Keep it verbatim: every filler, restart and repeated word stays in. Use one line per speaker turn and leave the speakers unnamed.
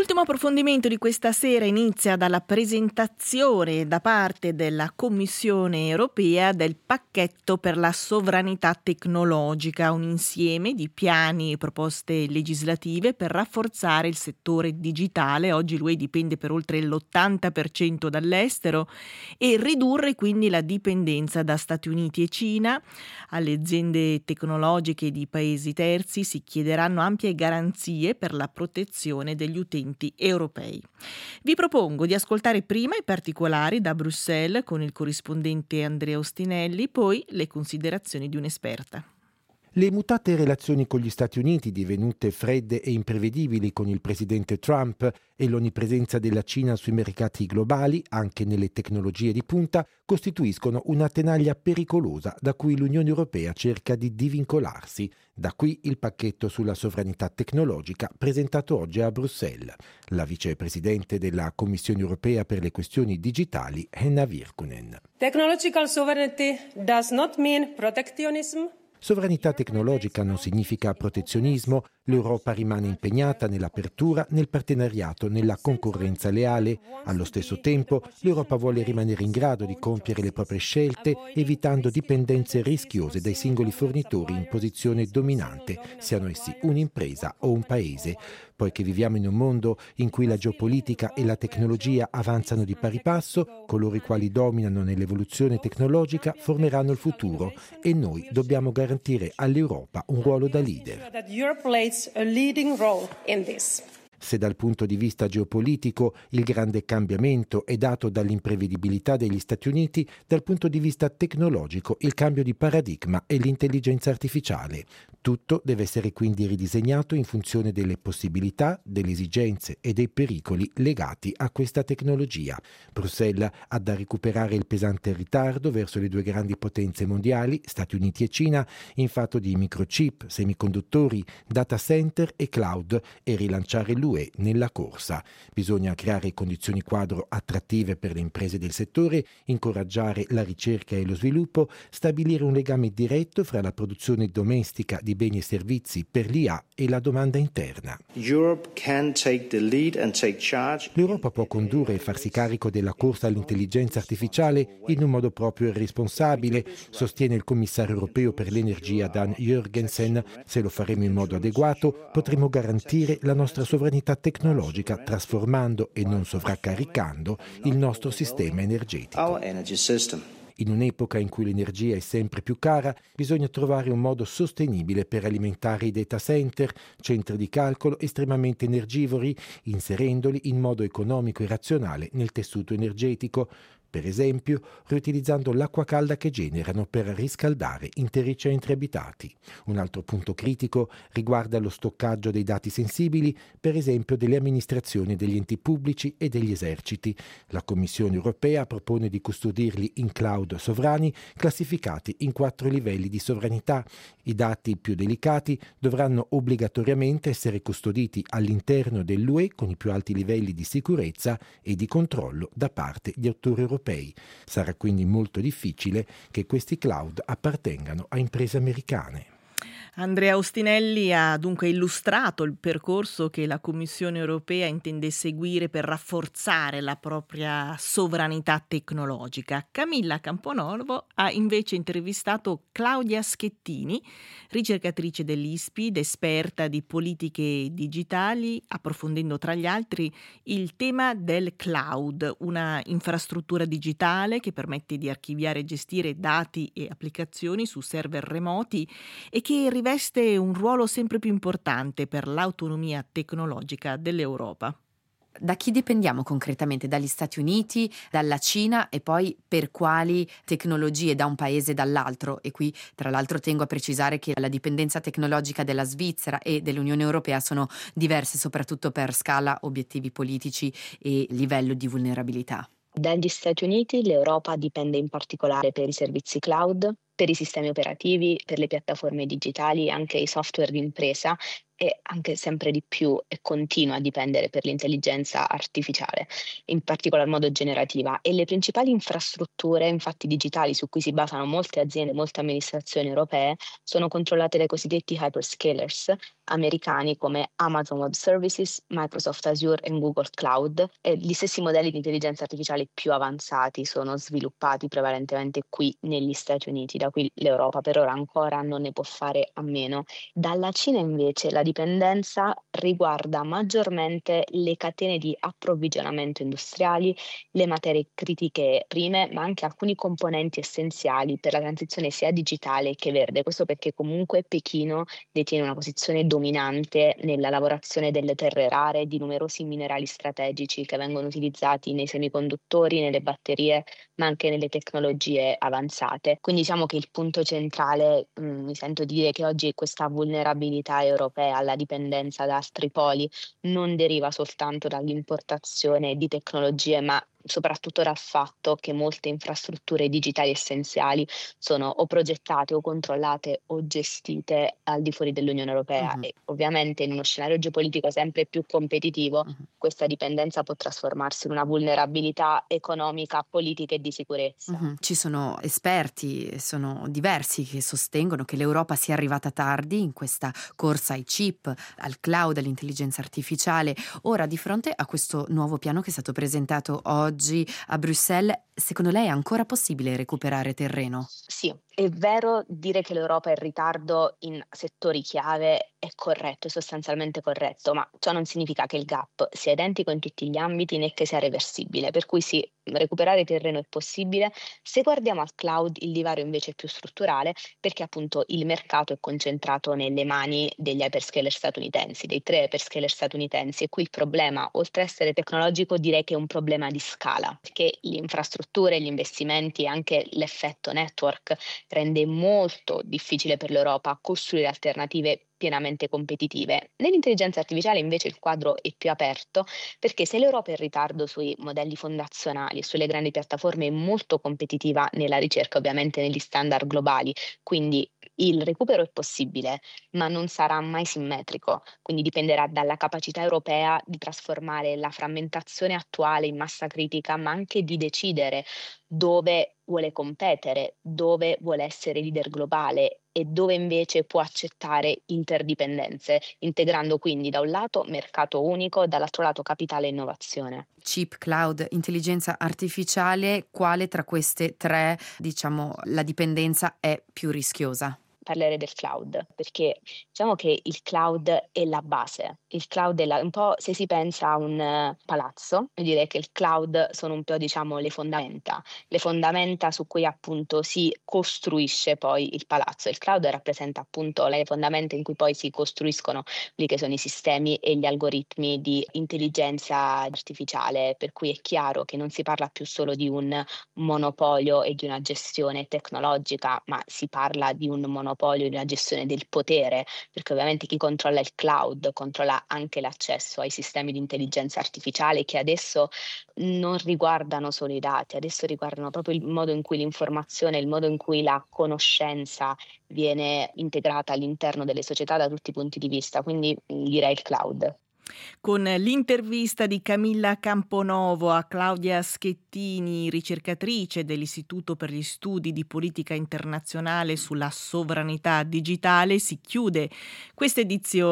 L'ultimo approfondimento di questa sera inizia dalla presentazione da parte della Commissione europea del pacchetto per la sovranità tecnologica, un insieme di piani e proposte legislative per rafforzare il settore digitale. Oggi l'U E dipende per oltre l'ottanta per cento dall'estero e ridurre quindi la dipendenza da Stati Uniti e Cina. Alle aziende tecnologiche di paesi terzi si chiederanno ampie garanzie per la protezione degli utenti europei. Vi propongo di ascoltare prima i particolari da Bruxelles con il corrispondente Andrea Ostinelli, poi le considerazioni di un'esperta.
Le mutate relazioni con gli Stati Uniti, divenute fredde e imprevedibili con il presidente Trump, e l'onnipresenza della Cina sui mercati globali, anche nelle tecnologie di punta, costituiscono una tenaglia pericolosa da cui l'Unione Europea cerca di divincolarsi. Da qui il pacchetto sulla sovranità tecnologica presentato oggi a Bruxelles. La vicepresidente della Commissione Europea per le questioni digitali, Henna Virkkunen.
Technological sovereignty does not mean protectionism.
Sovranità tecnologica non significa protezionismo. L'Europa rimane impegnata nell'apertura, nel partenariato, nella concorrenza leale. Allo stesso tempo, l'Europa vuole rimanere in grado di compiere le proprie scelte, evitando dipendenze rischiose dai singoli fornitori in posizione dominante, siano essi un'impresa o un paese. Poiché viviamo in un mondo in cui la geopolitica e la tecnologia avanzano di pari passo, coloro i quali dominano nell'evoluzione tecnologica formeranno il futuro e noi dobbiamo garantire all'Europa un ruolo da leader. Se dal punto di vista geopolitico il grande cambiamento è dato dall'imprevedibilità degli Stati Uniti, dal punto di vista tecnologico il cambio di paradigma è l'intelligenza artificiale. Tutto deve essere quindi ridisegnato in funzione delle possibilità, delle esigenze e dei pericoli legati a questa tecnologia. Bruxelles ha da recuperare il pesante ritardo verso le due grandi potenze mondiali, Stati Uniti e Cina, in fatto di microchip, semiconduttori, data center e cloud, e rilanciare l'U E nella corsa. Bisogna creare condizioni quadro attrattive per le imprese del settore, incoraggiare la ricerca e lo sviluppo, stabilire un legame diretto fra la produzione domestica di beni e servizi per l'I A e la domanda interna. L'Europa può condurre e farsi carico della corsa all'intelligenza artificiale in un modo proprio e responsabile, sostiene il commissario europeo per l'energia Dan Jørgensen. Se lo faremo in modo adeguato, potremo garantire la nostra sovranità tecnologica, trasformando e non sovraccaricando il nostro sistema energetico. In un'epoca in cui l'energia è sempre più cara, bisogna trovare un modo sostenibile per alimentare i data center, centri di calcolo estremamente energivori, inserendoli in modo economico e razionale nel tessuto energetico. Per esempio, riutilizzando l'acqua calda che generano per riscaldare interi centri abitati. Un altro punto critico riguarda lo stoccaggio dei dati sensibili, per esempio delle amministrazioni degli enti pubblici e degli eserciti. La Commissione europea propone di custodirli in cloud sovrani, classificati in quattro livelli di sovranità. I dati più delicati dovranno obbligatoriamente essere custoditi all'interno dell'U E con i più alti livelli di sicurezza e di controllo da parte di attori europei. Sarà quindi molto difficile che questi cloud appartengano a imprese americane.
Andrea Ostinelli ha dunque illustrato il percorso che la Commissione europea intende seguire per rafforzare la propria sovranità tecnologica. Camilla Camponovo ha invece intervistato Claudia Schettini, ricercatrice dell'I S P I ed esperta di politiche digitali, approfondendo tra gli altri il tema del cloud, una infrastruttura digitale che permette di archiviare e gestire dati e applicazioni su server remoti e che riveste un ruolo sempre più importante per l'autonomia tecnologica dell'Europa.
Da chi dipendiamo concretamente? Dagli Stati Uniti, dalla Cina e poi per quali tecnologie da un paese e dall'altro? E qui tra l'altro tengo a precisare che la dipendenza tecnologica della Svizzera e dell'Unione Europea sono diverse soprattutto per scala, obiettivi politici e livello di vulnerabilità.
Dagli Stati Uniti l'Europa dipende in particolare per i servizi cloud, per i sistemi operativi, per le piattaforme digitali, anche i software di impresa, e anche sempre di più e continua a dipendere per l'intelligenza artificiale, in particolar modo generativa. E le principali infrastrutture, infatti digitali, su cui si basano molte aziende, molte amministrazioni europee, sono controllate dai cosiddetti hyperscalers americani come Amazon Web Services, Microsoft Azure e Google Cloud. E gli stessi modelli di intelligenza artificiale più avanzati sono sviluppati prevalentemente qui negli Stati Uniti, da cui l'Europa per ora ancora non ne può fare a meno. Dalla Cina invece la dipendenza riguarda maggiormente le catene di approvvigionamento industriali, le materie critiche prime, ma anche alcuni componenti essenziali per la transizione sia digitale che verde. Questo perché comunque Pechino detiene una posizione dominante nella lavorazione delle terre rare di numerosi minerali strategici che vengono utilizzati nei semiconduttori, nelle batterie, ma anche nelle tecnologie avanzate. Quindi diciamo che il punto centrale, mh, mi sento dire che oggi questa vulnerabilità europea alla dipendenza da altri poli non deriva soltanto dall'importazione di tecnologie, ma soprattutto dal fatto che molte infrastrutture digitali essenziali sono o progettate o controllate o gestite al di fuori dell'Unione Europea. Uh-huh. E ovviamente in uno scenario geopolitico sempre più competitivo, uh-huh, questa dipendenza può trasformarsi in una vulnerabilità economica, politica e di sicurezza.
Uh-huh. Ci sono esperti, sono diversi che sostengono che l'Europa sia arrivata tardi in questa corsa ai chip, al cloud, all'intelligenza artificiale. Ora, di fronte a questo nuovo piano che è stato presentato oggi a Bruxelles, secondo lei è ancora possibile recuperare terreno?
Sì, è vero dire che l'Europa è in ritardo in settori chiave, è corretto, è sostanzialmente corretto, ma ciò non significa che il gap sia identico in tutti gli ambiti né che sia reversibile, per cui sì, recuperare terreno è possibile. Se guardiamo al cloud, il divario invece è più strutturale, perché appunto il mercato è concentrato nelle mani degli hyperscaler statunitensi, dei tre hyperscaler statunitensi, e qui il problema, oltre ad essere tecnologico, direi che è un problema di scala, perché le infrastrutture, gli investimenti e anche l'effetto network rende molto difficile per l'Europa costruire alternative pienamente competitive. Nell'intelligenza artificiale invece il quadro è più aperto, perché se l'Europa è in ritardo sui modelli fondazionali e sulle grandi piattaforme, è molto competitiva nella ricerca, ovviamente negli standard globali, quindi il recupero è possibile, ma non sarà mai simmetrico, quindi dipenderà dalla capacità europea di trasformare la frammentazione attuale in massa critica, ma anche di decidere dove vuole competere, dove vuole essere leader globale e dove invece può accettare interdipendenze, integrando quindi da un lato mercato unico, dall'altro lato capitale e innovazione.
Chip, cloud, intelligenza artificiale, quale tra queste tre, diciamo, la dipendenza è più rischiosa?
Parlerei del cloud, perché diciamo che il cloud è la base, il cloud è la, un po' se si pensa a un uh, palazzo, io direi che il cloud sono un po' diciamo le fondamenta, le fondamenta su cui appunto si costruisce poi il palazzo. Il cloud rappresenta appunto le fondamenta in cui poi si costruiscono quelli che sono i sistemi e gli algoritmi di intelligenza artificiale, per cui è chiaro che non si parla più solo di un monopolio e di una gestione tecnologica, ma si parla di un monopolio di una gestione del potere, perché ovviamente chi controlla il cloud controlla anche l'accesso ai sistemi di intelligenza artificiale, che adesso non riguardano solo i dati, adesso riguardano proprio il modo in cui l'informazione, il modo in cui la conoscenza viene integrata all'interno delle società da tutti i punti di vista, quindi direi il cloud.
Con l'intervista di Camilla Camponovo a Claudia Schettini, ricercatrice dell'Istituto per gli Studi di Politica Internazionale sulla Sovranità Digitale, si chiude questa edizione